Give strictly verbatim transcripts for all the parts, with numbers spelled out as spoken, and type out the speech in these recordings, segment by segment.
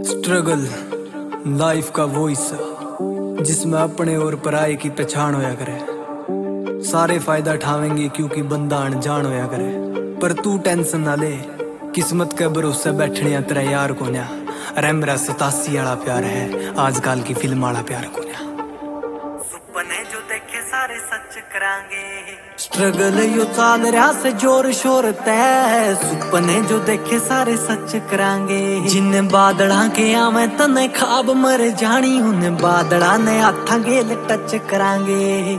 Struggle life का वो हिस्सा जिसमें अपने और पराये की पहचान होया करे। सारे फायदा उठावेंगे क्योंकि बंदा अनजान होया करे। पर तू टेंशन ना ले, किस्मत के भरोसे बैठने तेरा यार को न्या। अरे मेरा सतासी वाला प्यार है, आजकल की फिल्म वाला प्यार को न्या। सुपने जो देखे सारे सच करांगे। स्ट्रगल यो चाल रहा से जोर शोर तय। सुपने जो देखे सारे सच करांगे। जिन बादड़ा के आवे तने खाब मर जानी, उन बादड़ा ने हाथा गेल टच करांगे।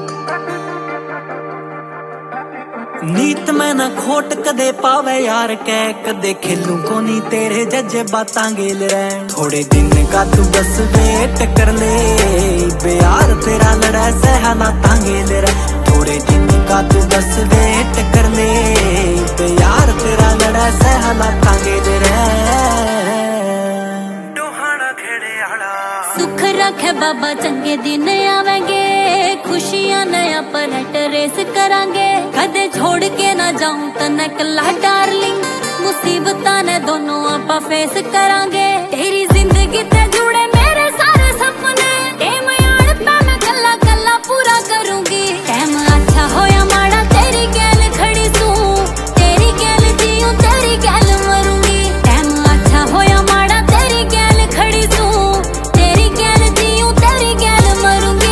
नीत में ना खोट कदे पावे यार कै, कदे खेलू को नी तेरे जजे बातां गेल रैन। थोड़े दिन का तू बस वेट कर ले, बेयार तेरा लड़ा सहलाता गेल रैन। थोड़े दिन का तू बस वेट कर ले, बेयार तेरा लड़ा सहलाता गेल रैन। डोहाना खेड़े आड़ा सुख रखे बाबा, चंगे दिन आवेंगे। खुशियां नया पलट रेस करांगे। कदे छोड़ के ना जाऊं तने कला डार्लिंग, मुसीबतां ने दोनों आपा फेस करांगे। तेरी जिंदगी ते जुड़े मेरे सारे सपने, टेम यार पे मैं कला कला पूरा करूंगी। टेम अच्छा होया माड़ा तेरी गैल खड़ी तू, तेरी गैल जीऊं तेरी गैल मरूंगी। टेम अच्छा होया माड़ा तेरी गैल खड़ी तू, तेरी गैल जीऊं तेरी गैल मरूंगी।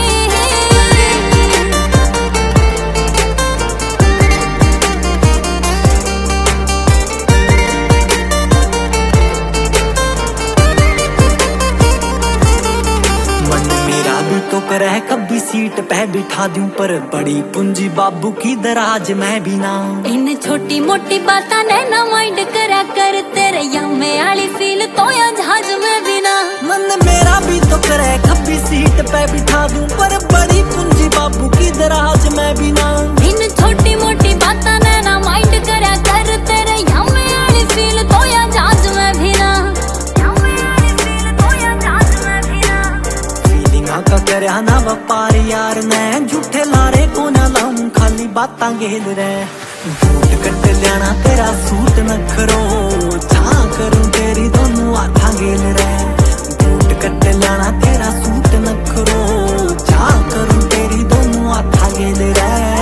तो करे कभी सीट पे बिठा दूं, पर बड़ी पूंजी बाबू की दराज में भी ना। इन छोटी मोटी बातां ने ना माइंड करा कर, तेरे यम्मे आली फील तो या जहाज में भी ना। मन मेरा भी तो करे कभी सीट पे बिठा दूं, पर बड़ी पूंजी बाबू की दराज में भी ना। इन छोटी मोटी बातां ने ना माइंड करा कर, तेरे यम्मे आली फील तो या जहाज में भी ना। का करया ना व्यापार यार ने, झूठे लारे को ना लाऊं खाली बातां गेल रे। बूट कट लेना तेरा सूट नखरो, जहां करूं तेरी दोनों हाथा गेल रे। बूट कट लेना तेरा सूट नखरो, जहां करूं तेरी दोनों हाथा गेल रे।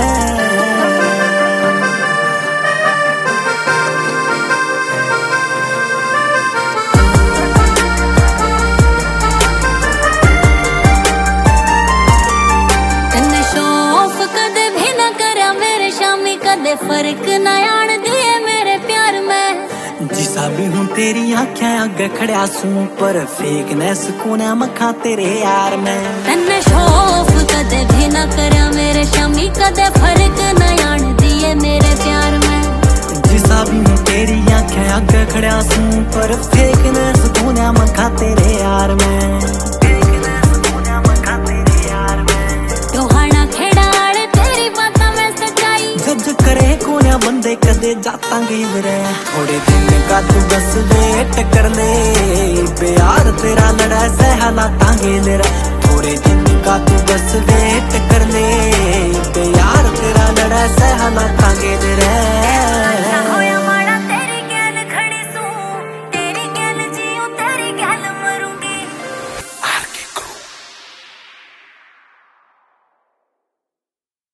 फर्क ना आन दिए मेरे प्यार में। जिसा भी हूँ तेरी आँखें आगे खड़ा सूं, पर फेकनेस कोना मखा तेरे यार में। तन्ने शौफ कदे भी ना करा मेरे शामी, कदे फर्क ना आन दिए मेरे प्यार में। जिसा भी हूँ तेरी आँखें आगे खड़ा सूं, पर फेकनेस कोना मखा तेरे यार में। करे कोने बंदे कदे जाता गेल रे। थोड़े दिन का तू बस वेट कर ले, बेयार तेरा लड़ा सहलाता गेल रे। थोड़े दिन का तू बस